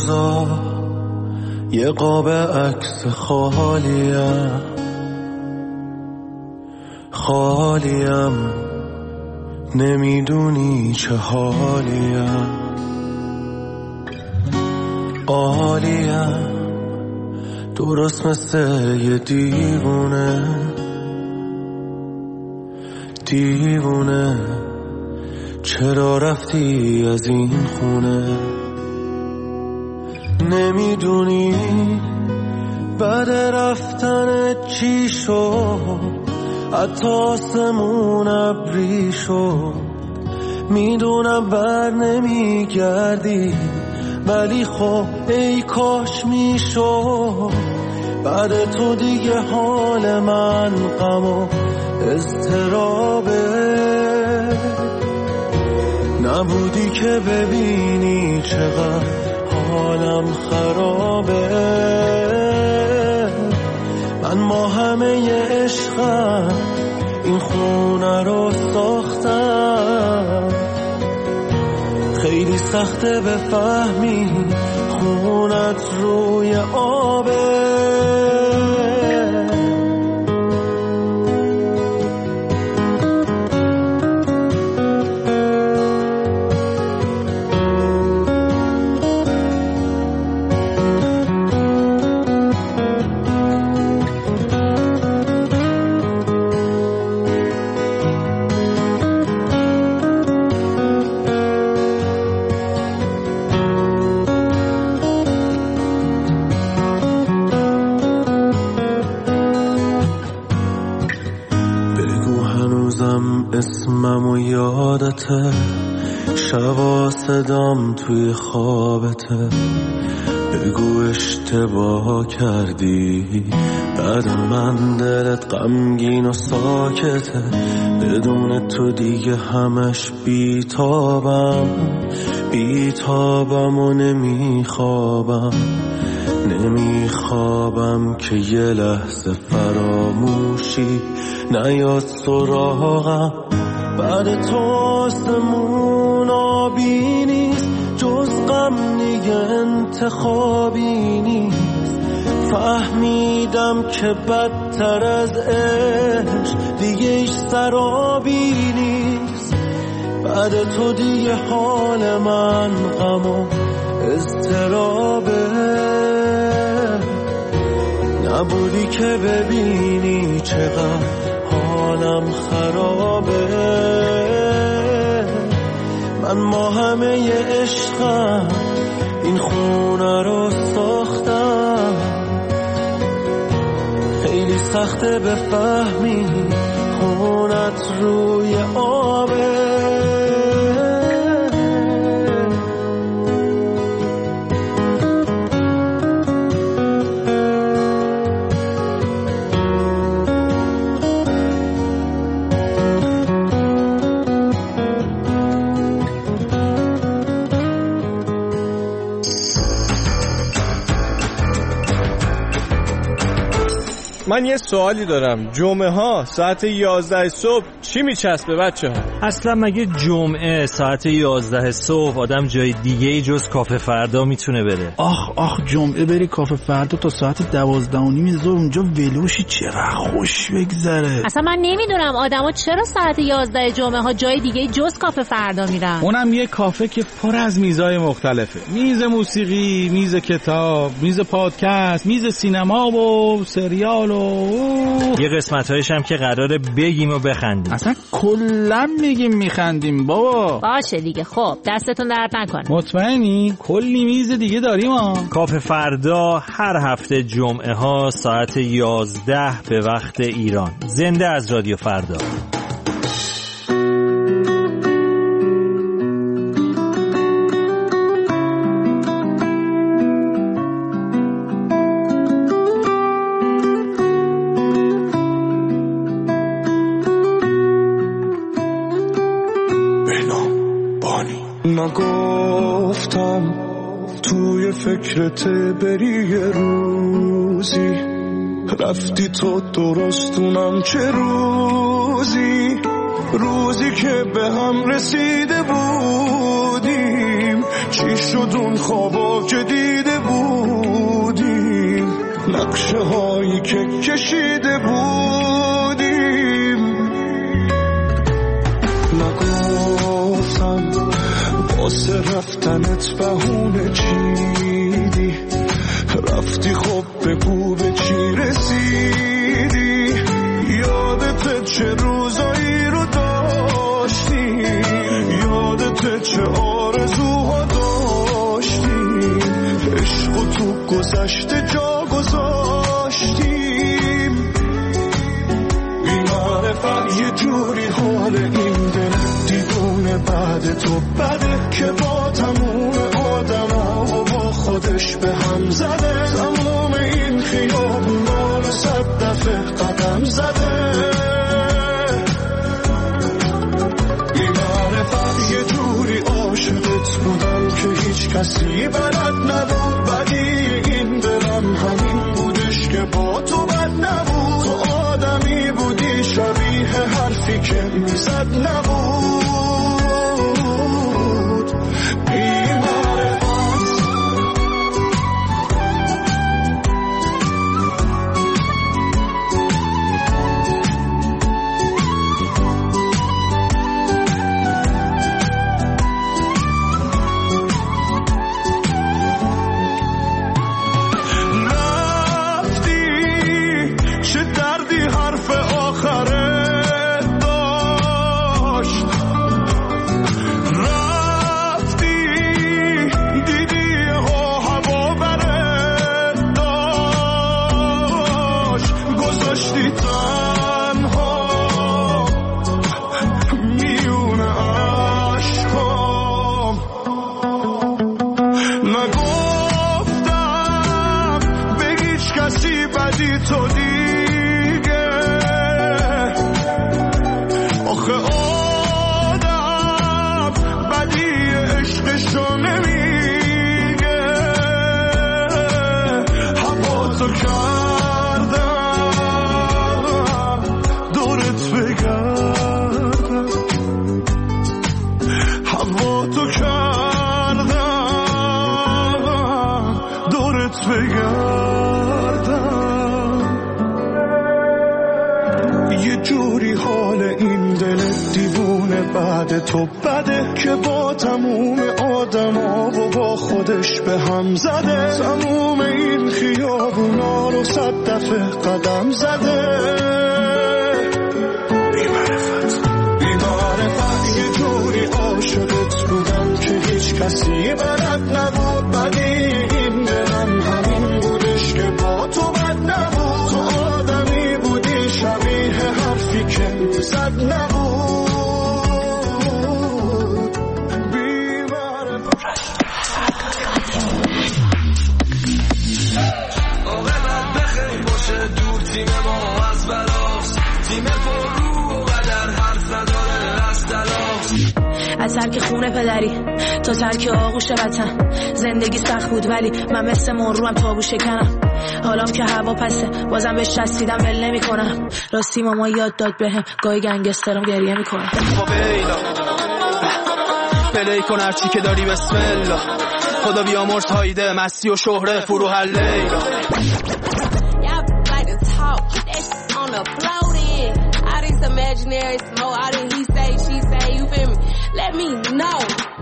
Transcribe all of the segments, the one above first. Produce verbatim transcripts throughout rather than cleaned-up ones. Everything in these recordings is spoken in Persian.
روزا یه قاب عکس خالیم خالیم نمیدونی چه حالیم عالیم درست مثل یه دیوونه دیوونه چرا رفتی از این خونه نمیدونی بعد رفتن چی شد حتی آسمون ابری شد میدونم بر نمیگردی ولی خب ای کاش میشد بعد تو دیگه حال من غم و اضطرابه نبودی که ببینی چقدر حالم خرابه من ما همه عشقم این خونه رو ساختم خیلی سخته بفهمی خونت روی آبه اسمم و یادته شبا صدام توی خوابته بگو اشتباه کردی بعد من دلت غمگین و ساکته بدون تو دیگه همش بیتابم بیتابم و نمیخوابم نمیخوابم که یه لحظه فراموشی نیاد سراغم بعد تو آسمون آبی نیست جز غم دیگه انتخابی نیست فهمیدم که بدتر از عشق دیگه ایش سرابی نیست بعد تو دیگه حال من غم و اضطرابه نبودی که ببینی چقدر حالم خرابه من ما همه عشقم این خونه رو ساختم خیلی سخته بفهمی خونت روی آبه من یه سوالی دارم جمعه ها ساعت یازده صبح چی میچسبه بچه ها؟ اصلا مگه جمعه ساعت یازده صبح آدم جای دیگه ای جز کافه فردا میتونه بره؟ آخ آخ جمعه بری کافه فردا تا ساعت دوازده و نیم ظهر اونجا ولوشی چقدر خوش بگذره. اصلا من نمیدونم آدما چرا ساعت یازده جمعه ها جای دیگه جز کافه فردا میرن. اونم یه کافه که پر از میزای مختلفه، میز موسیقی، میز کتاب، میز پادکست، میز سینما و سریال و یه قسمت‌هایش هم که قراره بگیم و بخندیم. اصلا کلا میگیم میخندیم بابا. باشه دیگه خب دستتون درد نکنه. مطمئنی؟ کلی میز دیگه داریم ها. کافه فردا هر هفته جمعه ها ساعت یازده به وقت ایران. زنده از رادیو فردا. من گفتم توی فکرت بری یه روزی رفتی تو درستونم چه روزی روزی که به هم رسیده بودیم چی شد اون خوابا که دیده بودیم، نقشه هایی که کشیده بودیم. نگفتم واسه رفتنت بهونه چیدی، رفتی خب بگو به چی رسیدی. یادت چه روزایی رو داشتی، یادت چه آرزوها داشتیم، عشق تو گذشته جا گذاشتیم. بی‌معرفت یه جوری حال این دل دیوونه بعد تو بده که با تموم آدم ها و با خودش به هم زده. تمام این خیابونا رو صد دفعه قدم زده. بی‌معرفت یه جوری عاشقت بودم که هیچ کسی بلد نبود. بدی این دلم همین بودش که با تو بد نبود. تو آدمی بودی شبیه حرفی که میزد نبود. بعد تو بده که با تموم آدم ها و با خودش به هم زده. تموم این خیابونا رو صد دفعه قدم زده. بی‌معرفت بی‌معرفت یه جوری عاشقت بودم که هیچ کسی بلد نبود. بدی این دلم همین بودش که با تو بد نبود. تو آدمی بودی شبیه حرفی که زد نبود. تیم ما از بلاست، تیم پر رو و بدر حرف نداره از تلاست. از ترک خونه پدری تا ترک آغوش وطن، زندگی سخت بود ولی من مثل مروم تابو شکنم. حالام که هوا پسه بازم بهش چسبیدم ول نمی کنم. راستی ماما یاد داد بهم گاهی گنگسترم گریه میکنم. با بیلا پلی کن هرچی که داری بسم الله. خدا بیامرز هایده مستی و شهره فرو هر لیلا. All these imaginary smoke, all this he say, she say, you feel me? Let me know.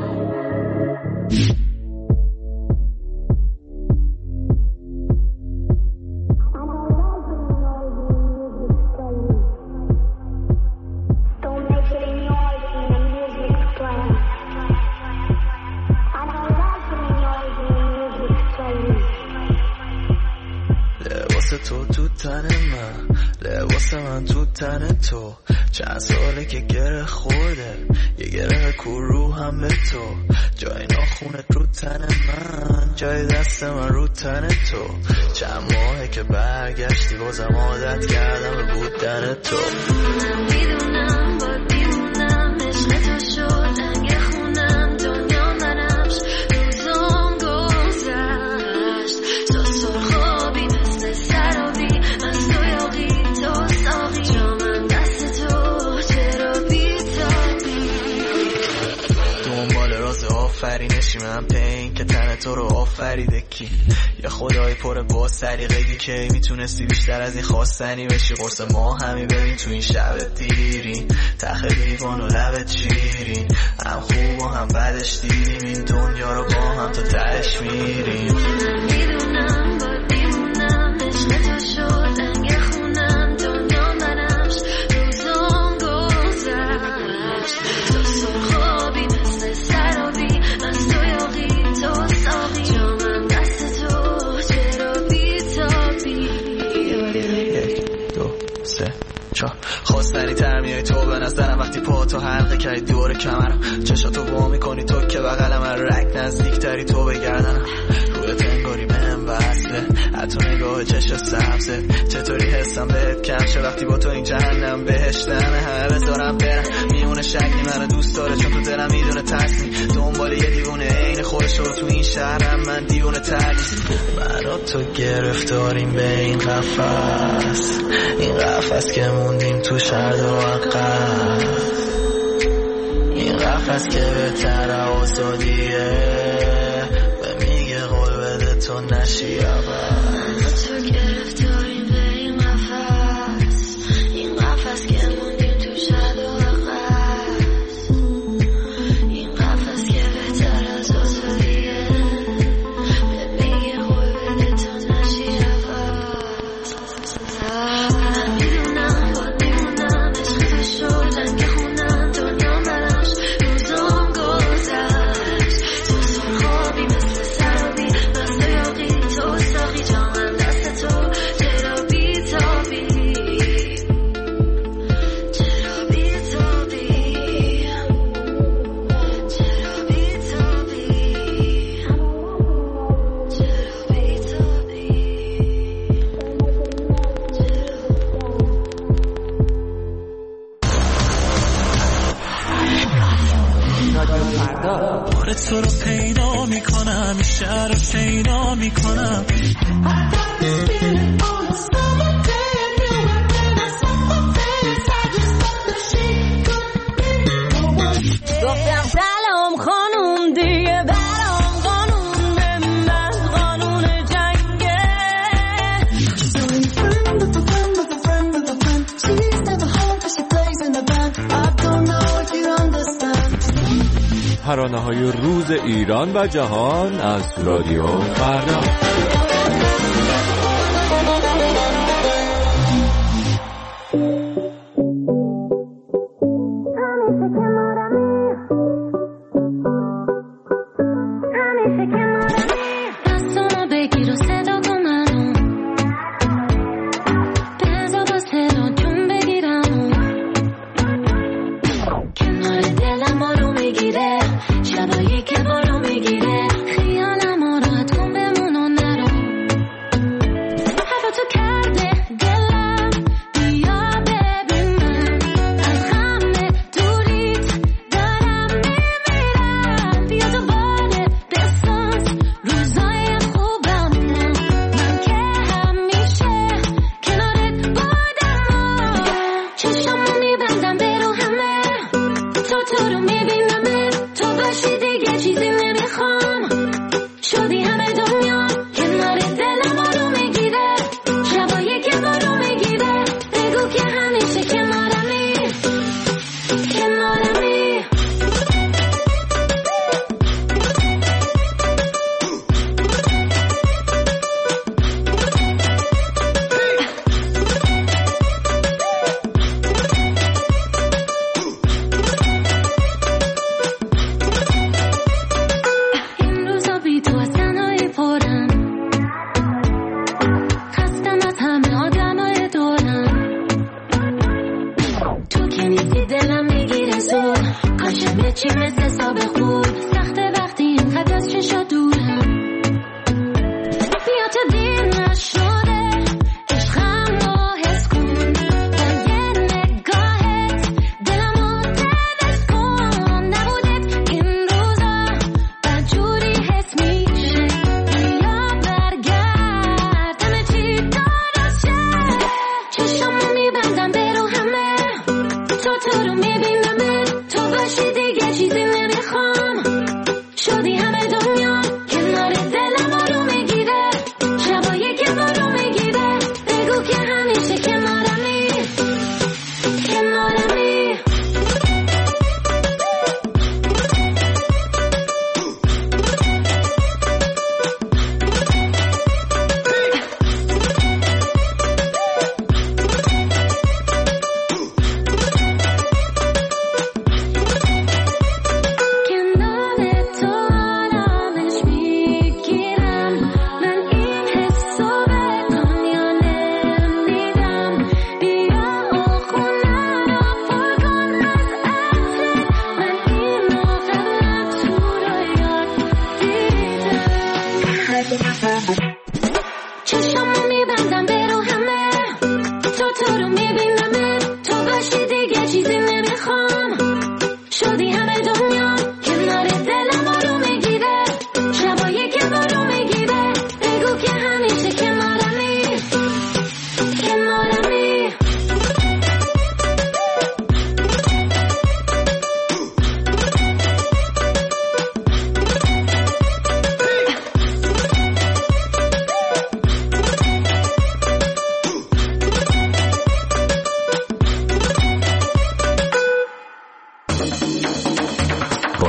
Don't make it any noise when the music's playing. I don't like any noise when the music's playing. لباس تو تو تن من، لباس من تو تن تو. چند ساله که گره خورده، یه گره کو رو هم به تو. جای ناخونت رو تن من، جای دست من رو تن تو. چند ماهه که برگشتی بازم عادت کردم به بودن تو. میدونم با دیونم عشق تو شد رنگ خونم. دنیا منمش روزام گذشت. تو سرخابی مثل سرابی، من سویاقی تو ساقی. جامم دست تو چرا بیتابی. دنبال راز آفرینشی من تو رو آفریده کی؟ یه خدای پر با سلیقه‌ای که میتونستی بیشتر از این خواستنی بشی. قرص ما همی ببین تو این شب دیرین، تخ دیوان و لبت شیرین، هم خوب و هم بدش دیدیم این دنیا رو با هم تا تهش میریم. میدونم با دیونم عشق تو شد رنگ خونم، دنیا منمش روزام گذشت. تو سرخابی مثل سرابی، من سویاقی تو ساقی، جامم دست تو چرا بیتابی. یک دو سه چهار خواستنی تر میای تو به نظرم وقتی پا تو حلقه کردی دور کمرم، چشاتو وا میکنی تو که بغلم، من رک نزدیک تری تو بگردنم، روی تنگاری بهم وصله حتی نگاه چشم سبزه. چطوری حسم بهت کم شه وقتی با تو این جهنم بهشتمه، همه بذارم برم میونه شکلی منو دوست داره چون تو دلم میدونه ترسی، دنبال یه دیوونه عین خودش رو تو این شهرم، من دیوونه ترسی. برا تو گرفتاریم به این قفس، این قفس که موندیم تو شهر و عقب، این قفس که بهتر آزادیه به میگه قول بده تو نشی اول. تو گرفتاریم به این قفس، این قفس که موندیم تو شهر و عقب، این قفس که بهتر از آزادیه به میگه قول بده تو نشی اول. من میدونم با دیونم عشق تو شد رنگ خونم، دنیا منمش روزام گذشت. تو سرخابی مثل سرابی، من سویاقی تو ساقی، جامم دست تو چرا بیتابی، چرا بیتابی، چرا بیتابی، چرا بیتابی. بار تو رو پیدا میکنم، این شهر رو شیدا میکنم. گفتم سلام خانوم دیگه برام قانون به من قانون جنگه. She's only friend of a friend of a friend of a friend. She's never home but she plays in the band. I don't know if you understand. ترانه‌های روز ایران و جهان از رادیو فردا. تو رو میبینم تو باشی دیگه چیزی نمیخوام.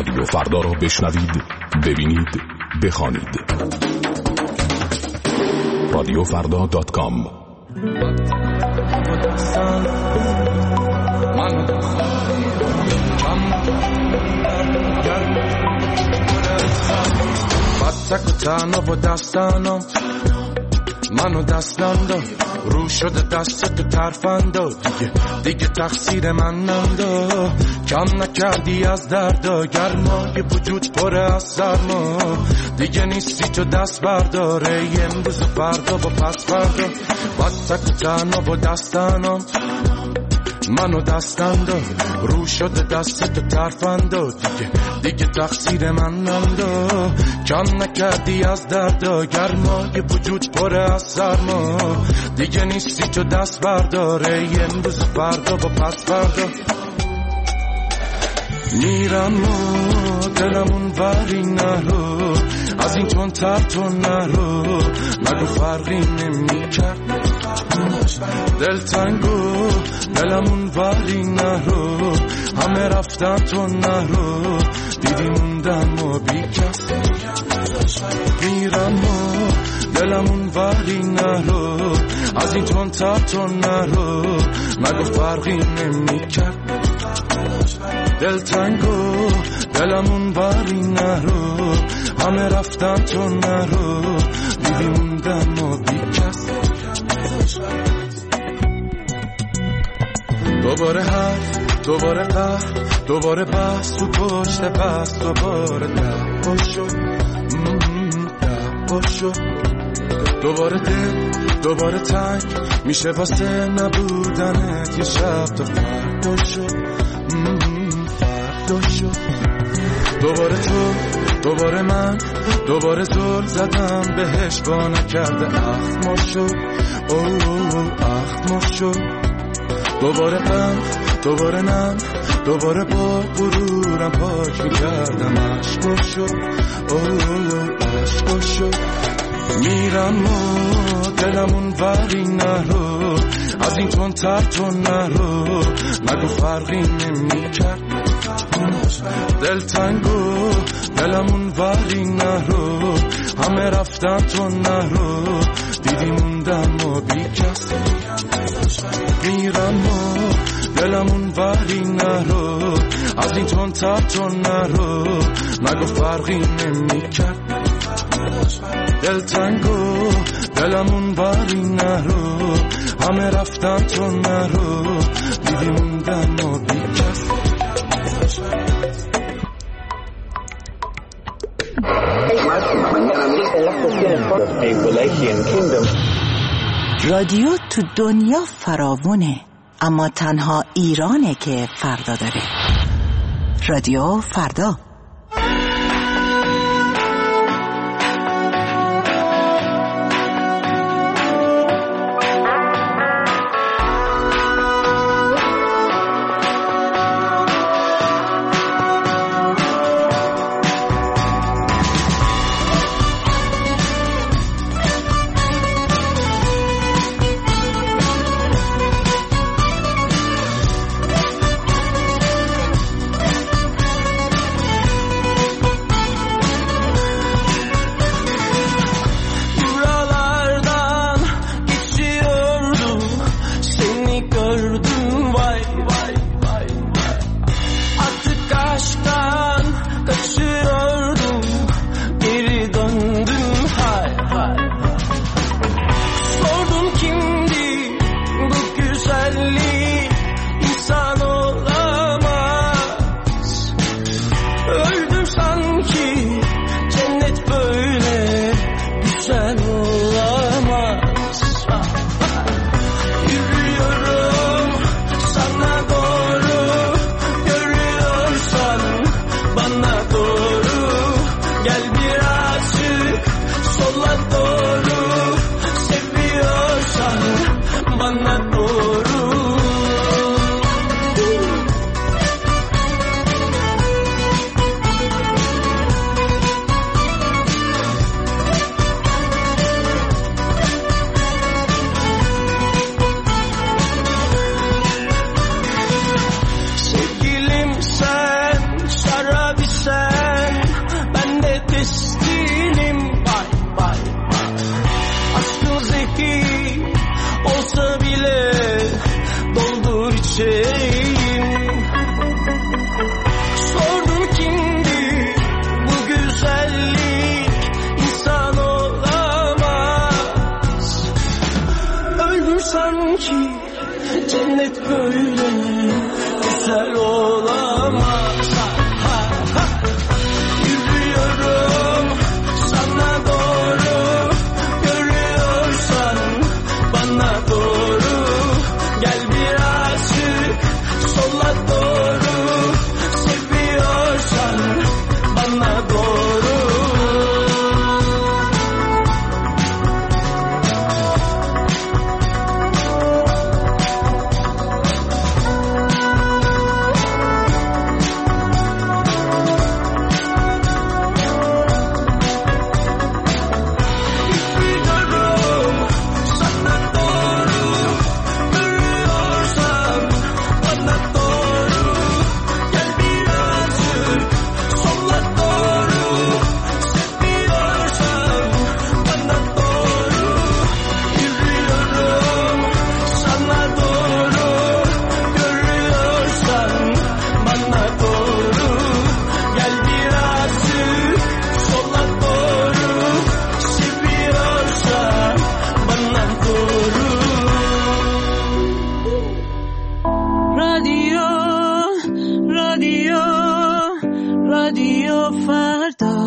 رادیو فردا را بشنوید، ببینید، بخوانید. رادیو فردا دات کام. تک و تنها با دستانم منو دستان داد، رو شده دست تو ترفندا، دیگه دیگه تقصیر من نندا، کم نکردی از دردا، گرمای وجود پره از سرما، دیگه نیستی تو دست برداره، امروز و فردا با پس فردا، با تک و تنها با دستانم منو دستان داد، رو شده دست تو ترفندا، دیگه دیگه تقصیر من نندا، کم نکردی از دردا، گرمای وجود پره از سرما، دیگه نیستی تو دست برداره، امروز و فردا با پس فردا. میرم و دلمون وری نرو، از این تون تر تو نرو، مگو فرقی نمی کرد دل تنگو، دلمون وری نرو، همه رفتن تو نرو، دیدی موندم و بی کس. میرم و دلمون وری نرو، از این تون تر تو نرو، مگو فرقی نمی کرد دل تنگو، دلمون وری نرو، همه رفتن تو نرو، دیدی موندم و بی کس. دوباره حرف، دوباره قهر، دوباره بحث تو پشت بحث، دوباره دعوا شد دعوا شد، دوباره دل، دوباره تنگ میشه واسه نبودنت، یه شب تا فردا شد فردا شد، دوباره تو، دوباره من، دوباره زل زدم بهش با نکرده اخت ما شد، اوه اخت ما شد، دوباره غم، دوباره نم، دوباره با غرورم پاک میکردم، عشقا شد، اوه عشقا شد. میرم و دلمون وری نرو، از این تون تر تو نرو، مگو فرقی نمی کرد دل تنگو، دلمون وری نرو، همه رفتن تو نرو، دیدی موندم و بی کس. میرم و دلمون وری نرو، از این تون تر تو نرو، مگو فرقی نمی کرد دل تنگو، دلمون وری نرو، همه رفتن تو نرو، دیدی موندم و بی کس. رادیو تو دنیا فراوونه، اما تنها ایرانه که فردا داره. رادیو فردا. بدی و فردا.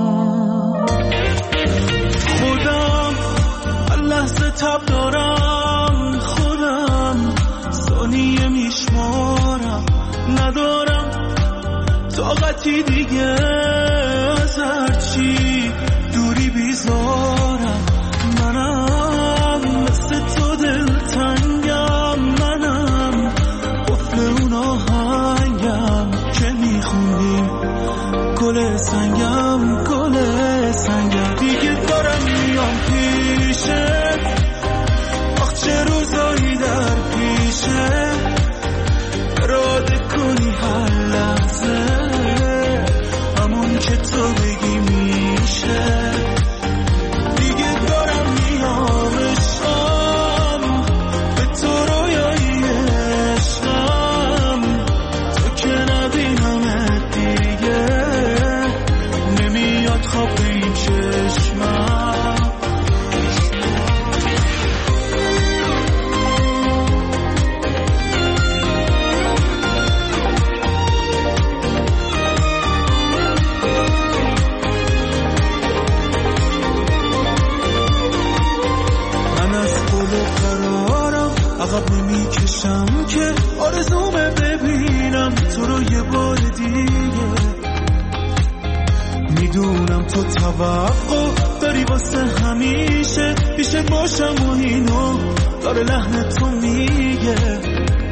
خودم هر لحظه تب دارم، خودم ثانیه میشمارم، ندارم طاقتی دیگه از هرچی دوری بیزارم. منم مثل تو دلتنگم، منم قفل اون آهنگم که میخونیم گل سنگم، گل سنگم. دیگه دارم میام پیشه، آخ چه روزایی در پیشه، اراده کنی هر لحظه همون که تو بگی میشه. دیگه دارم میام عشقم، به تو رویایی عشقم، تو که نبینمت دیگه نمیاد خواب به این چشمم. عقب نمی کشم که آرزومه ببینم تو رو یه بار دیگه. میدونم تو توقع داری واسه همیشه پیشت باشم و اینو داره لحن تو میگه،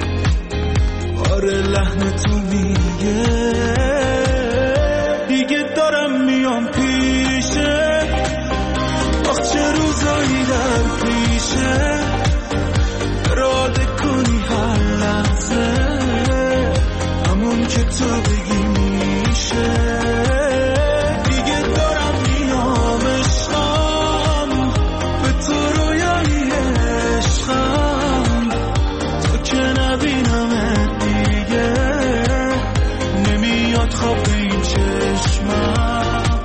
آره لحن تو میگه. دیگه دارم میام پیشه، آخ چه روزایی در پیشه، اراده کنی هر لحظه همون که تو بگی میشه. دیگه دارم میام عشقم، به تو رویایی عشقم، تو که نبینمت دیگه نمیاد خواب به این چشمم.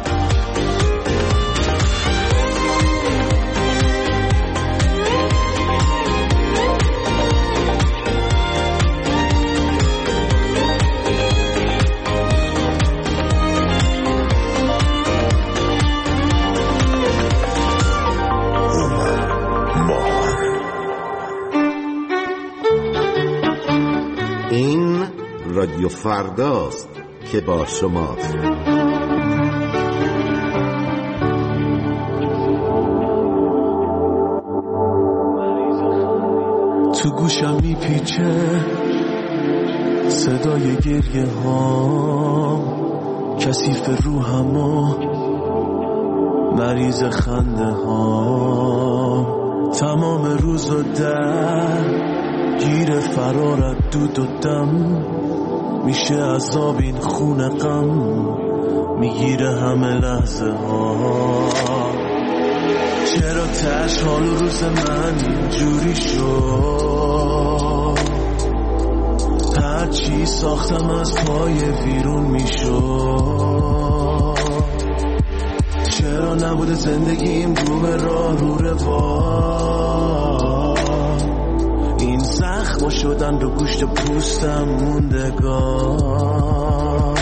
رادیو فرداست که با شماست. تو گوشم میپیچه صدای گریه ها، کثیف روحم و مریض خنده ها، تمام روز و در گیر فرارت دود و دم، میشه عذاب این خون غم، میگیره همه لحظه ها. چرا تش حال روز من اینجوری شد، هر چی ساختم از پای ویرون میشد. چرا نبوده زندگیم روم راه رو روان، این زخم شدن رو گوشت پوستم موندگار.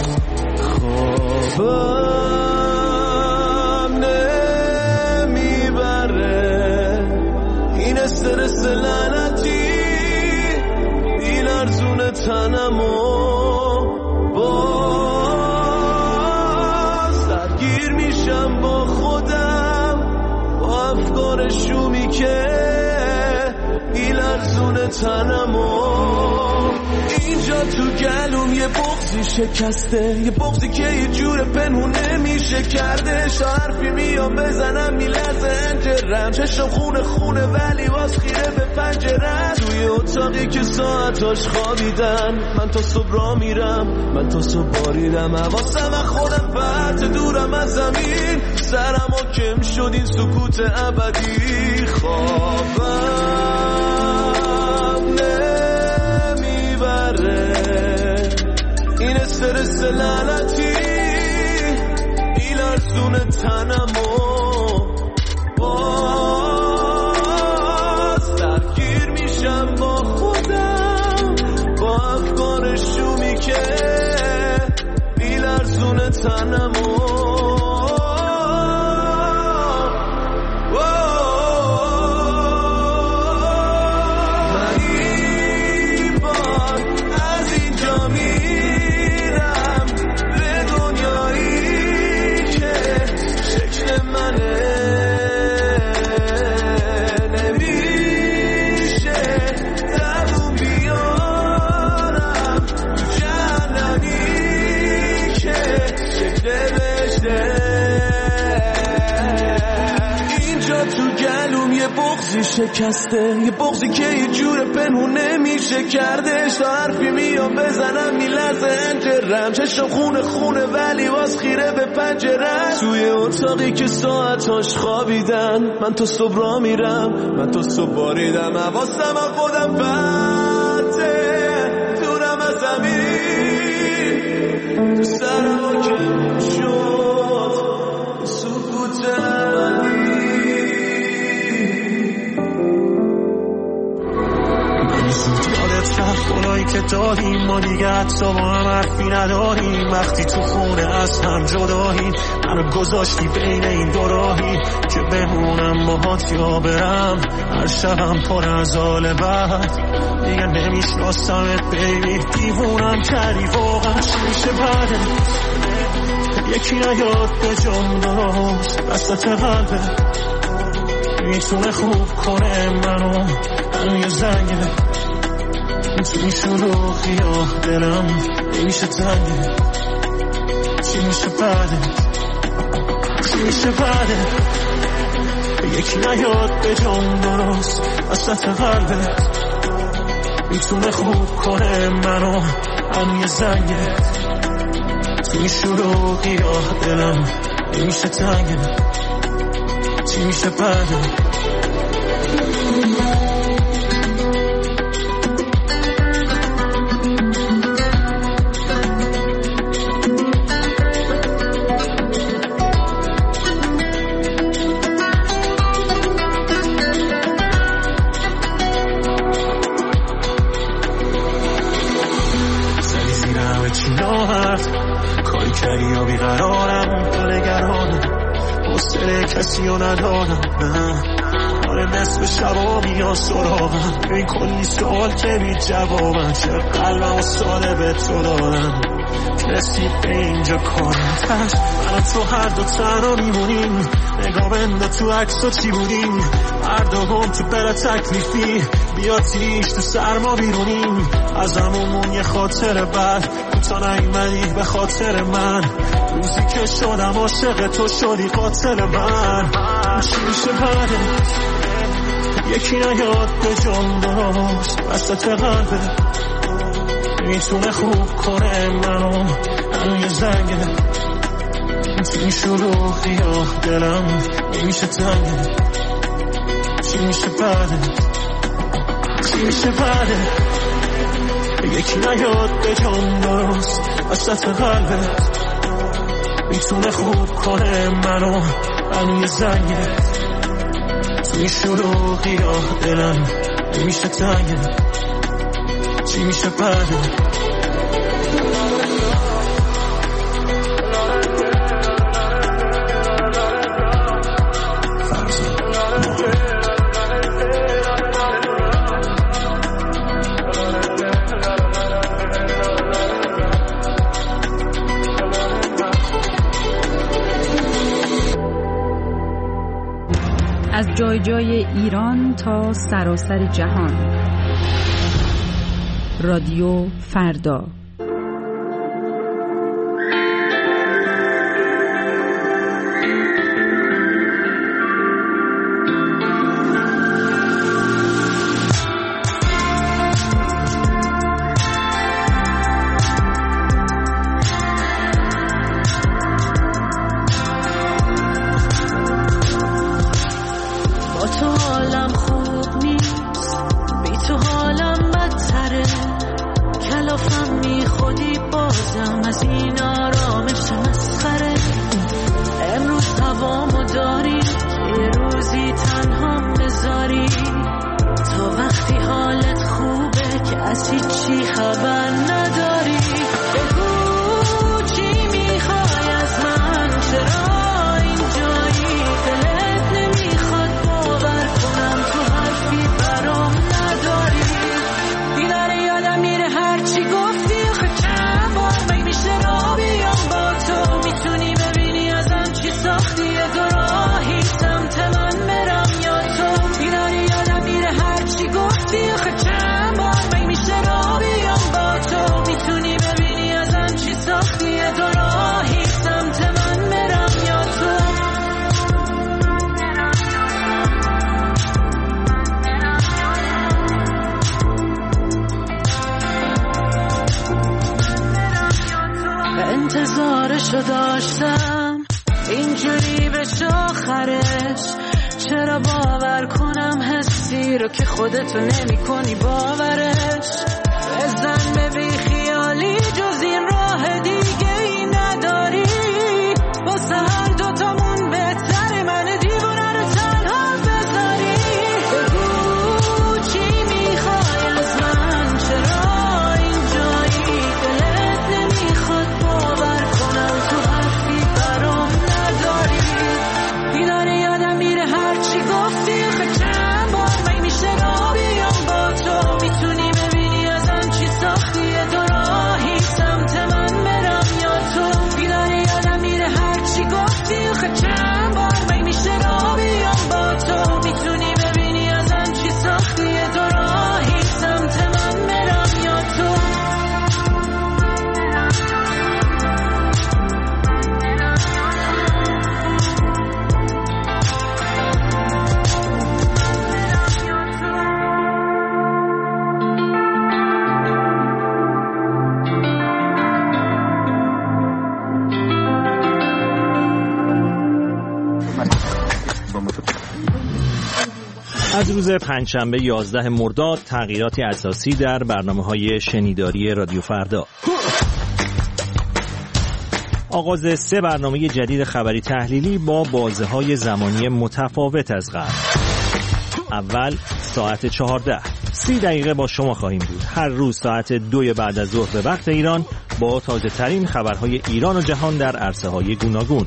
خوابم نمیبره این استرس لعنتی، این ارزون تنمو باز درگیر میشم با خودم، با افکار شومی که این ارزون تنمو. اینجا تو گلوم یه بغضی شکسته، یه بغضی که یه جور پنهون نمیشه کرده. حرفی میام بزنم میلرزه انجرم، چشم خونه خونه ولی باز خیره به پنجرم. توی اتاقی که ساعتاش خوابیدن، من تا صبح را میرم، من تا صبح باریدم حواسم و خودم پرت دورم از زمین. سرم و کم شد این سکوت ابدی. خوابم نمیبره این استرس لعنتی، این لرزون تنمو باز درگیر میشم با خودم، با افکار شومی که این لرزون شکسته، یه بغضی که یه جور پنهون نمیشه کردش. تا حرفی میام بزنم میلرزه انجرم، چشم خونه خونه ولی باز خیره به پنجرم. توی اتاقی که ساعتاش خوابیدن، من تو صبح را میرم، من تو صبح باریدم. حواسم از خودم پرته، دورم از زمین، تو سرم کم شد سکوت ابدی. یادت رفت اونایی که داریم ما دیگه حتی با هم حرفی نداریم. وقتی تو خونه از هم جداییم، منو گذاشتی بین این دو راهی که بمونم باهات یا برم. هر شبم پر از حال بد، دیگه نمیشناسمت بیبی. دیوونم کردی واقعا، چی میشه بعده؟ یکی نیاد به جام درست وسط قلبه، میتونه خوب کنه منو. منو یه زنگه تو این شلوغی ها دلم نمیشه تنگه. چی میشه بعده؟ چی میشه بعده؟ یکی نیاد به جام درست وسط قلبه، میتونه خوب کنه منو. منو یه زنگه تو این شلوغی ها دلم نمیشه تنگه. چی میشه بعده؟ کاری کردی یا بیقرارم، تو نگرانم، حوصله کسی رو ندارم. نه آره نصف شبا میان سراغم، این کلی سوال که بی جوابم. چه قلبم و ساله به تو دارم، رسید به اینجا کارم تش. من تو هر دو تنها میمونیم، نگاه بنده تو عکس و چی بودیم. هر دو هم تو بلا تکلیفی، بیا تیش تو سرما بیرونیم. از همون یه خاطر بد، تو نیومدی به خاطر من. روزی که شدم عاشق تو شدی قاتل من. چی میشه بعده؟ یکی نیاد به جام درست وسط قلبه، میتونه خوب کنه منو. منو یه زنگه تو این شلوغی ها دلم نمیشه تنگه. چی میشه بعده؟ چی میشه بعده؟ یکی نیاد به جام درست وسط قلبه، میتونه خوب کنه منو. منو یه زنگه تو این شلوغی ها دلم نمیشه تنگه. چی میشه بعده؟ از جای جای ایران تا سراسر جهان، رادیو فردا. چند بار می میشه را بیام با دلشو داشتم اینجوری بشه آخرش. چرا باور کنم حسی رو که خودتو نمی کنی باورش. بزن به بی خیالی جز این راه دیگه ای نداری. واسه هر دوتامون بهتره من دیوونه رو تنها بذاری. بگو چی میخوای از من، چرا اینجایی دلت نمیخواد باور کنم تو حرفی برام نداری. بیداره یادم میره هرچی گفتی آخه چند بار می میشه را بیام با تو. میتونی ببینی ازم چی ساختی دو راهی سمت من برم یا تو. بیداره یادم میره هرچی گفتی آخه چند بار می میشه را بیام با تو. میتونی ببینی ازم چی ساختی دو راهی سمت من برم یا تو. از روز پنجشنبه یازده مرداد تغییراتی اساسی در برنامه‌های شنیداری رادیو فردا. آغاز سه برنامه جدید خبری تحلیلی با بازه‌های زمانی متفاوت از قبل. اول ساعت چهارده، سی دقیقه با شما خواهیم بود. هر روز ساعت دو بعد از ظهر به وقت ایران با تازه ترین خبرهای ایران و جهان در عرصه‌های گوناگون.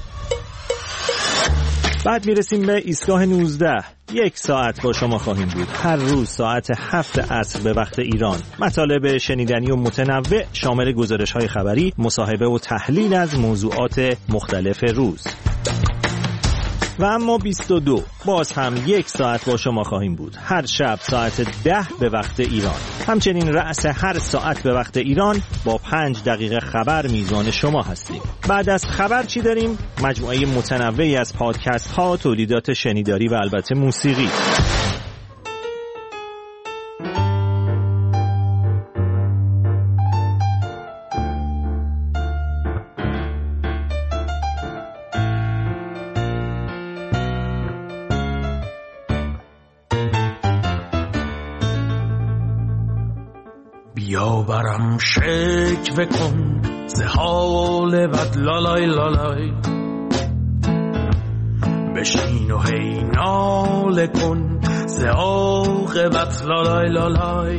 بعد میرسیم به ایستگاه نوزده، یک ساعت با شما خواهیم بود. هر روز ساعت هفت عصر به وقت ایران. مطالب شنیدنی و متنوع شامل گزارش‌های خبری، مصاحبه و تحلیل از موضوعات مختلف روز. و اما بیست و دو، باز هم یک ساعت با شما خواهیم بود. هر شب ساعت ده به وقت ایران. همچنین رأس هر ساعت به وقت ایران با پنج دقیقه خبر میزان شما هستیم. بعد از خبر چی داریم؟ مجموعه متنوعی از پادکست ها، تولیدات شنیداری و البته موسیقی. بیا برم شکوه کن ز حال بد لالای لالای. بشین و هی ناله کن ز عاقبت لالای لالای.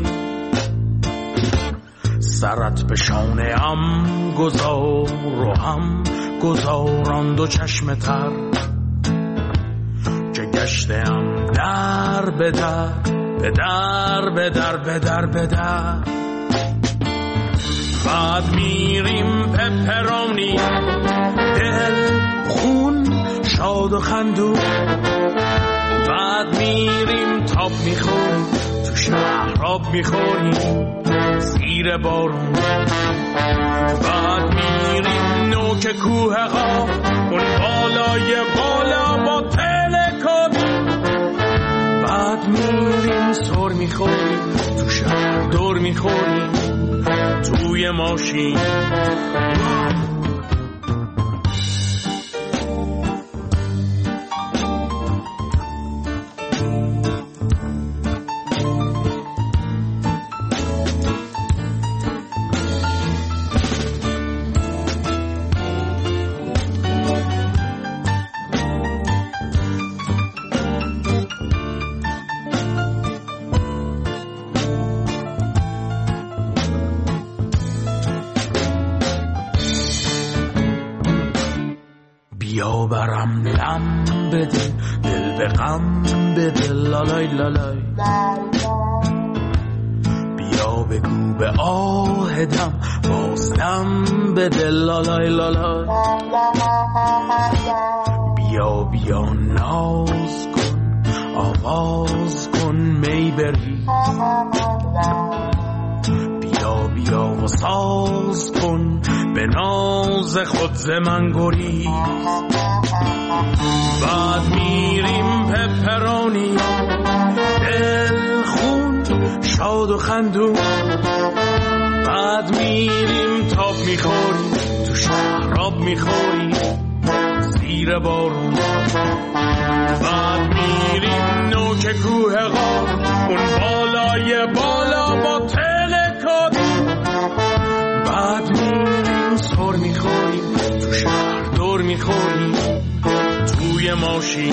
سرت به شانه ام گذار و هم گذاران دو چشم تر. که گشتم در به در به در به در به در به در. بعد میریم پپرونی دل خون شاد و خندون. بعد میریم تاب میخوریم تو شهراب میخوریم زیر بارون. بعد میریم نوک کوه قاف اون بالای بالا با تلکابی. بعد میریم سر میخوریم تو شهر دور میخوریم توی ماشین. بیا برم لم بده دل به غم بده لالای لالای. بیا بگو به آهدم بازدم بده لالای لالای. بیا بیا ناز کن آواز کن می بری. بیا بیا و ساز کن به ناز خود ز من گریز. بعد میریم پپرونی دل خون شاد و خندون. بعد میریم تاب میخوری تو شهراب میخوری زیر بارون، بعد میریم نوک کوه غار اون بالای بالا با تلکات، بعد میریم سر میخوریم تو شهر دور میخوریم توی ماشین.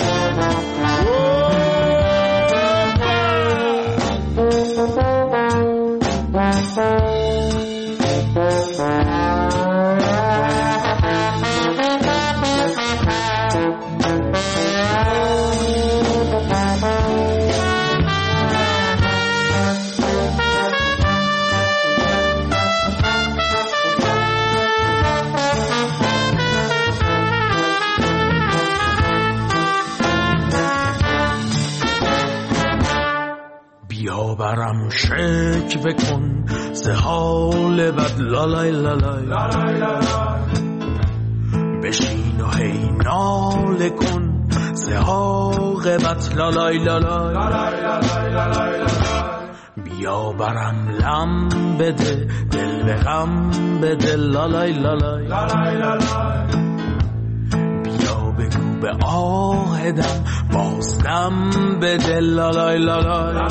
بیا برم شک بکن زه حال بد لالای لالای، بشین و هی ناله کن زه عاقبت لالای لالای، بیا برم لم بده دل به غم بده لالای لالای، بیا بگو به آهدم بازدم بده لالای لالای،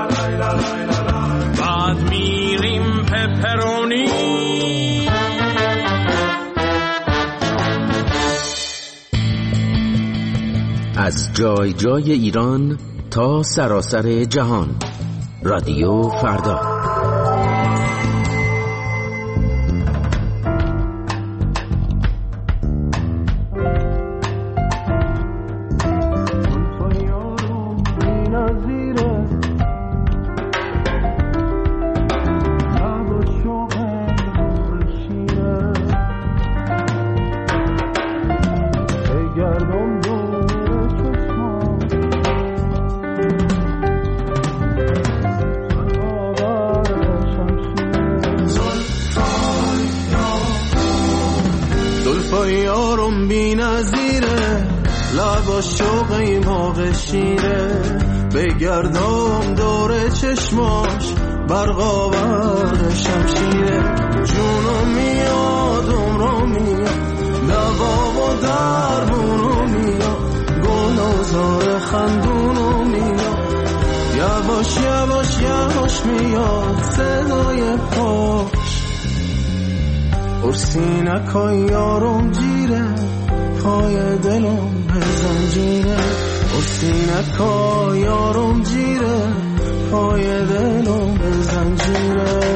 بعد میریم پپرونی. از جای جای ایران تا سراسر جهان، رادیو فردا. یارم بی نظیره لبا شوقی موقع شیره، بگردم دور چشماش برقا برق شمشیره، جونم میاد عمرم میاد دوا و درمونو میاد، گل و زار خندونو میاد، یواش یواش یواش میاد صدای پاش، ارسینکای یارم جیره پای دلم به زنجیره، ارسینکای یارم جیره پای دلم به زنجیره.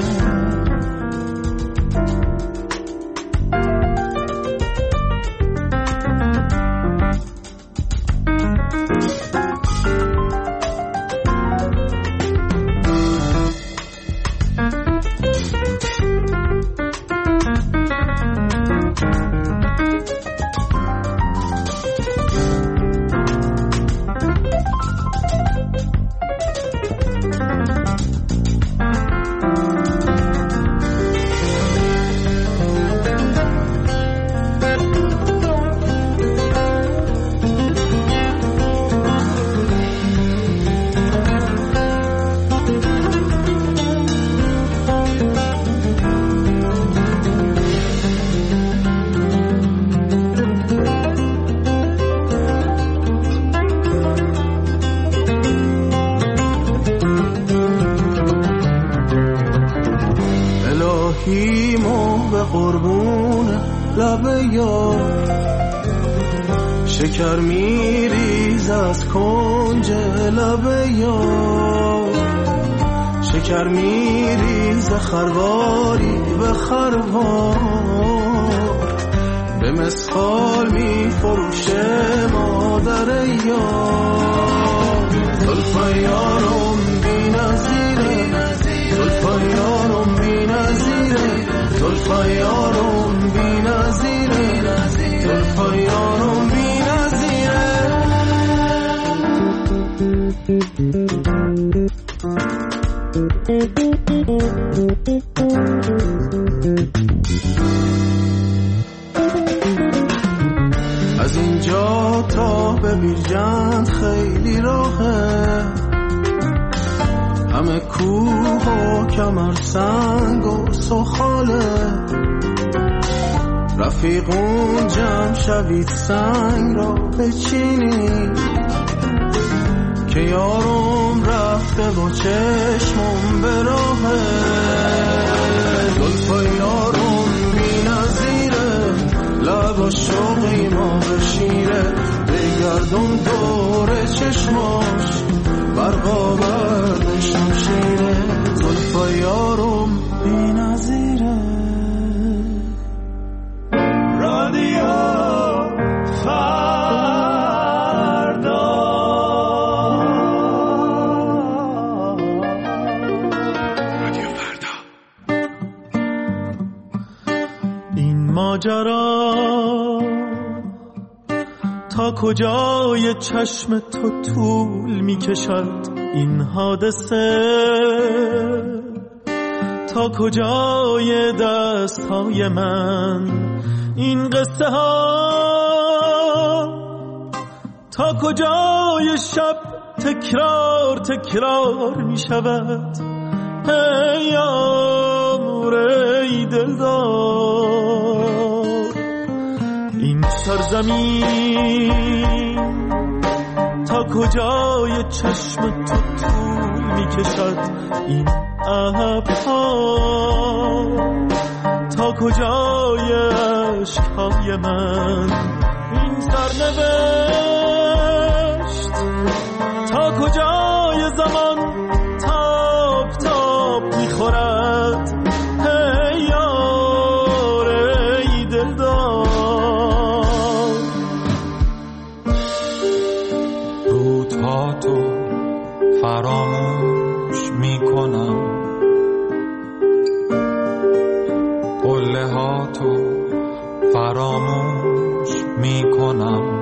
الهیمو به قربون لب یار، شکر میریز از کنج لب یار، شکر میریز خرواری به خروار، به مسخال میفروشه مادر یار، زلفای یارم بی نظیره، زلفای یارم بی نظیره، زلفای یارم بی نظیره، زلفای یارم بی نظیره. از اینجا تا به بیرجند خیلی راهه، همه کوه و کمر سنگ و سخاله، رفیقون جمع شوید سنگ را بچینید که یارم رفته و چشمم به راهه زلفای یارم بی نظیره لب شوقی ما بشیره بگردم دور چشماش برقا برد شمشیره زلفای یارم بی نظیره رادیو فردا رادیو فردا این ماجرا تا کجای چشم تو طول می کشد این حادثه تا کجای دست های من این قصه ها تا کجای شب تکرار تکرار می شود ای یار ای دلدار این سرزمین تا کجای چشم تو طول می کشد این ابرها تا کجای عشقهای من این سرنوشت تا کجای زمان تاب تاب میخورد ای یار ای دلدار روزها تو فراموش میکنم قله ها تو فراموش میکنم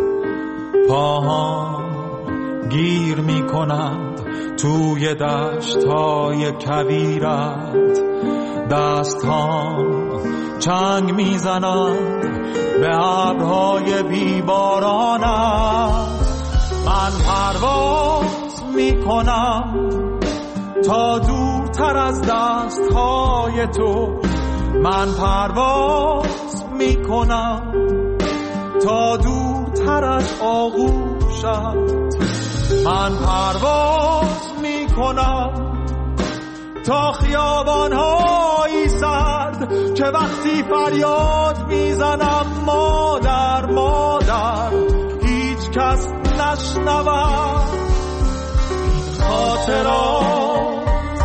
پاهام گیر میکنند توی دشت های کویرت دست هام چنگ میزنند به ابرهای بیبارانت من پرواز میکنم تا دورتر از دست های تو من پرواز میکنم تا دورتر از آغوشت من پرواز میکنم تا خیابان‌های سرد که وقتی فریاد میزنم مادر مادر هیچ کس نشنود این خاطرات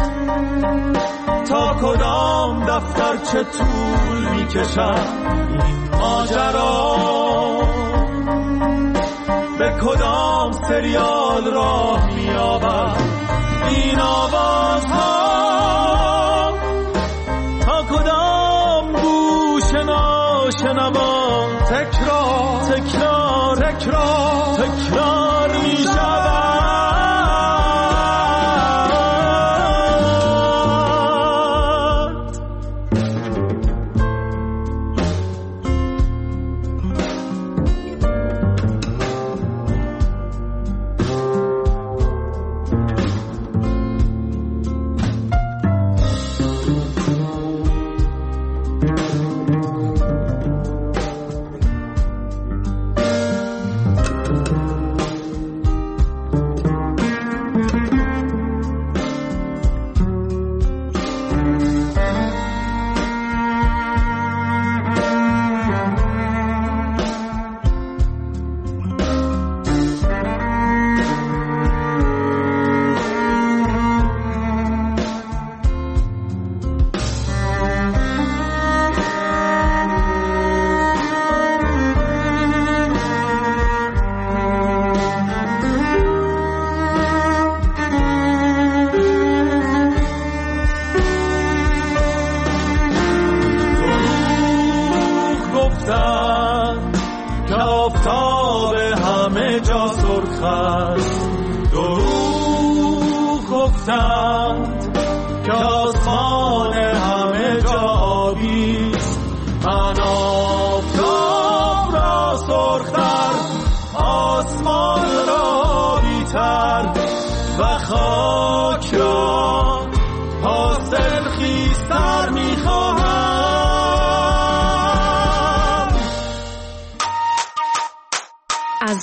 تا کدام دفتر چه طول میکشد این ماجرا به کدام سریال راه مییابد این آوازها تا کدام گوش ناشنوا تکرار تکرار تکرار تکرار میشود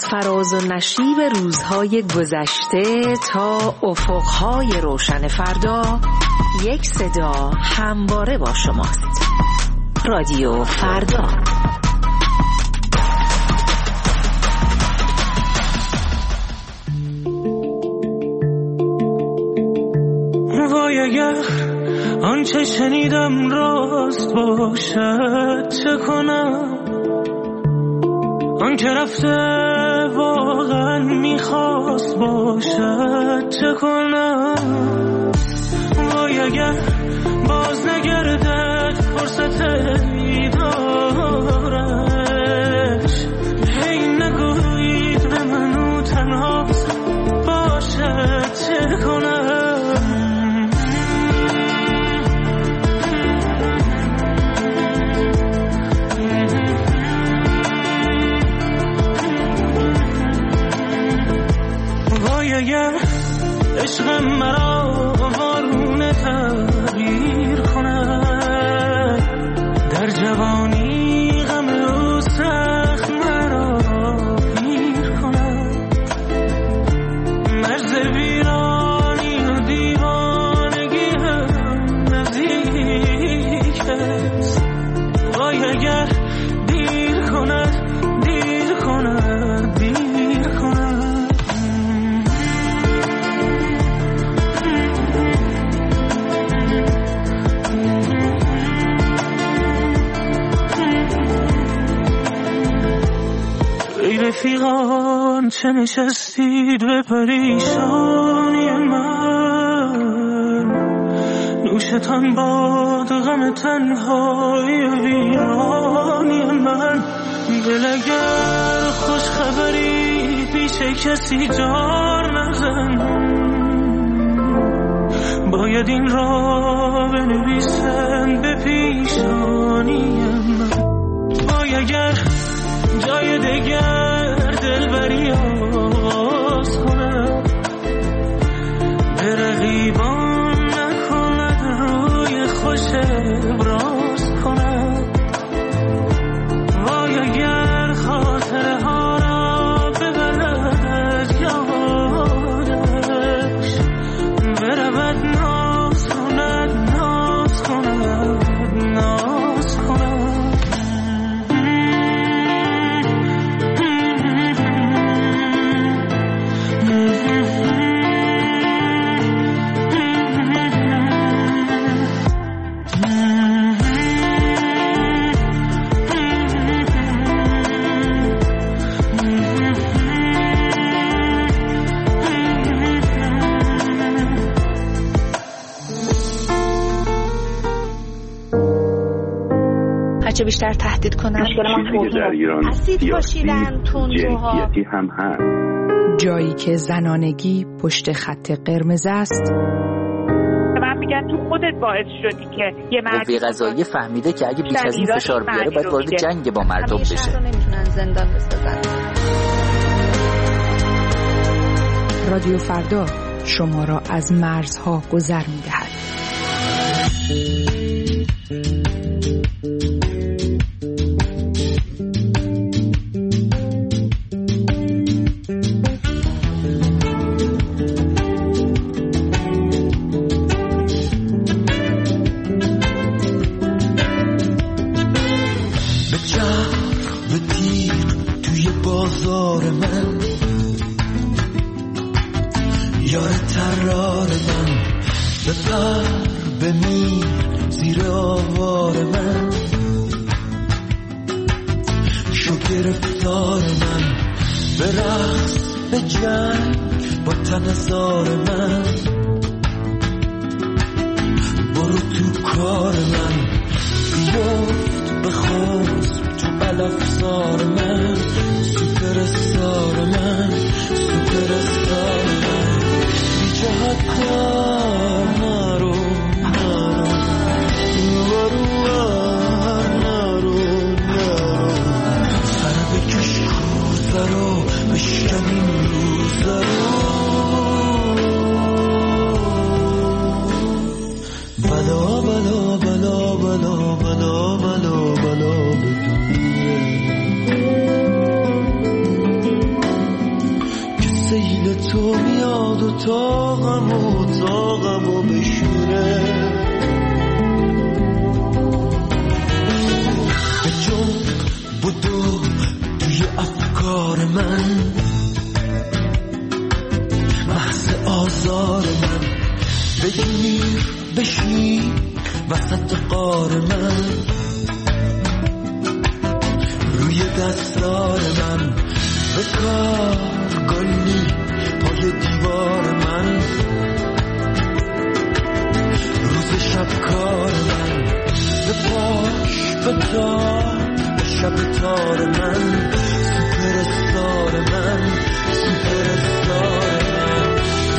فراز و نشیب روزهای گذشته تا افقهای روشن فردا، یک صدا همواره با شماست. رادیو فردا. وای اگر آنچه شنیدم راست باشد چه کنم، آن که رفته واقعا میخواست باشد چه کنم. وای اگر باز نگردد فرصت دیدارش، هی نگویید به منو تنها باشد چه کنم. اگر عشق مرا وارونه تغییر کند، در جوانی غم او سخت مرا پیر کند. مرز ویرانی و دیوانگی هم نزدیک است. وای اگر دیر کند دیر کند دیر کند. رفیقان چه نشستید به پریشانی من، نوشتان باد غم تنهای ویرانی من. دل اگر خوش خبری پیش کسی جار نزن، باید این را بنویسن به پیشانی من. وای اگر جای دگر دلبری آغاز کنم، به رقیبان نکند روی خوش ابراز کنم. وای اگر خاطره ها را ببرد یادش، برود ناز کند ناز کند ناز کند. چه بیشتر تهدید کنن. مشکل ما در ایران اسید پاشیدن، تندروها، جنسیتی هم هست. جایی که زنانگی پشت خط قرمز است. من میگم تو خودت باعث شدی که یه مرد قوه قضاییه فهمیده که اگه بیش از این فشار بیاره باید وارد جنگ با مردم بشه. نمیتونن زندان بسازن. رادیو فردا شما را از مرزها گذر میدهد. وسط غار من، روی دستار من بکار گلی پای دیوار من، روز شب کار من به پاش بتار به شب تار من، سوپر استار من سوپر استار من.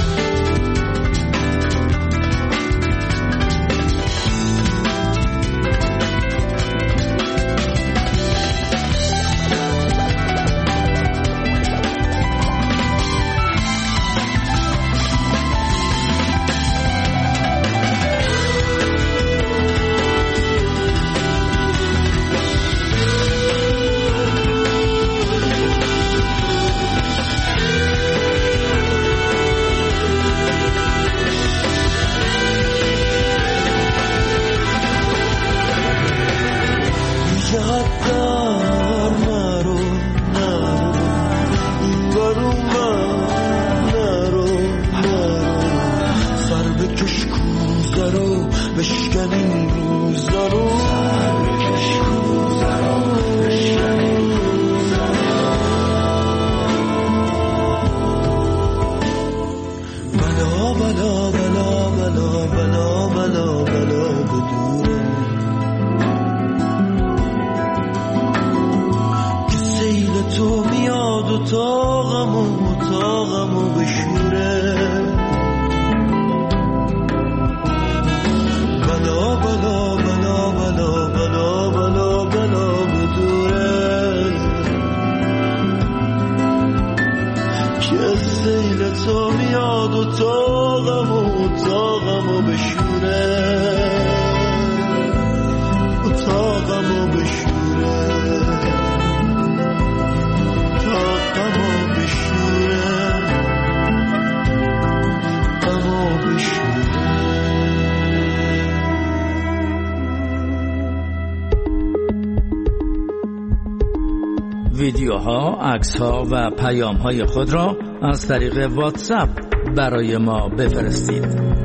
ویدیوها، عکس‌ها و پیام‌های خود را از طریق واتساپ برای ما بفرستید.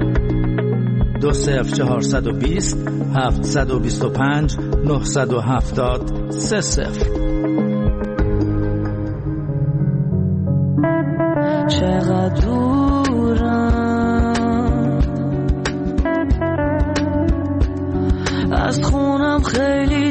دو صفر چهارصد و بیست هفتصد و بیست و پنج نهصد و هفتاد سه صفر. چقدر دورم از خونم، خیلی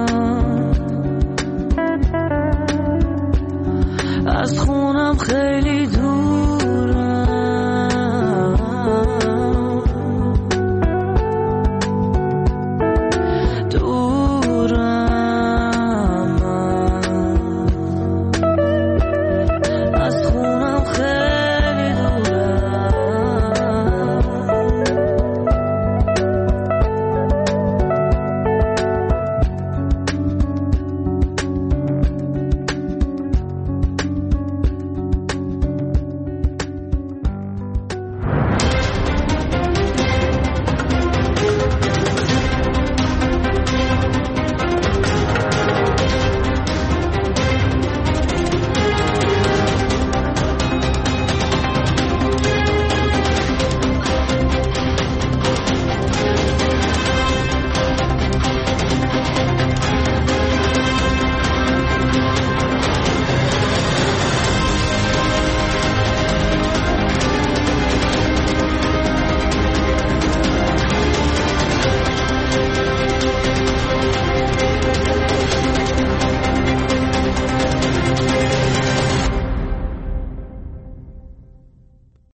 از خونم خیلی